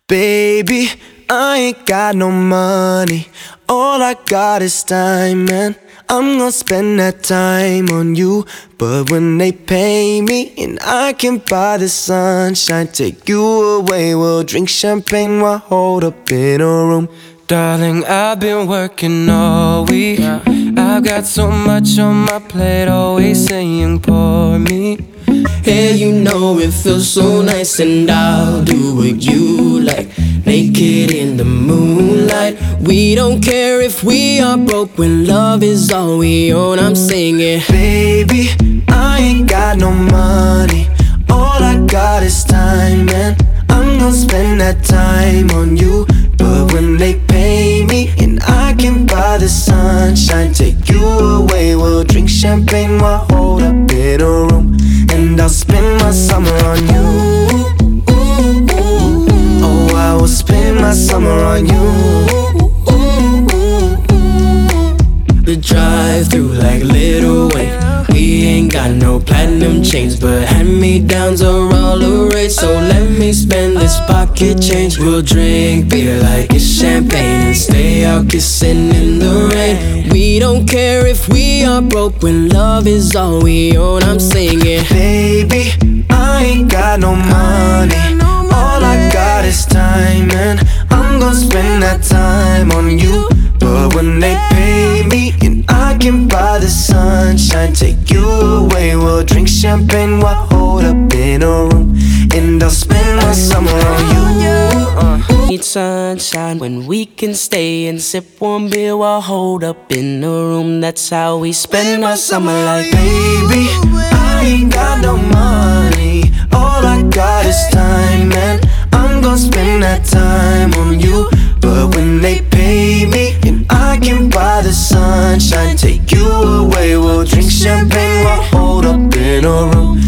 Baby, I ain't got no money. All I got is time, and I'm gonna spend that time on you. But when they pay me and I can buy the sunshine, take you away, we'll drink champagne while hold up in a room. Darling, I've been working all week. I've got so much on my plate, always saying pour me. Hey, you know it feels so nice, and I'll do what you like. Naked in the moonlight. We don't care if we are broke when love is all we own. I'm singing, baby, I ain't got no money. All I got is time, and I'm gonna spend that time on you. But when they pay me and I can buy the sunshine, take you away, we'll drink champagne while hold up in a room. And I'll spend my summer on you. Oh, I will spend my summer on you. the drive-through like Lil Wayne. We ain't got no platinum chains, but hand-me-downs are all the rage. So let me spend this pocket change. We'll drink beer like it's champagne and stay out kissing in the rain. We don't care if we are broke when love is all we own. I'm singing, baby, I ain't got no money. All I got is time, and I'm gonna spend that time on you. But when they pay me and I can buy the sunshine, take you away, we'll drink champagne while hold up in a room. And I'll spend my summer on you. Need sunshine when we can stay and sip warm beer while hold up in the room. That's how we spend our summer like, baby, I ain't got no money. All I got is time, and I'm gonna spend that time on you. But when they pay me and I can buy the sunshine, take you away, we'll drink champagne while hold up in a room.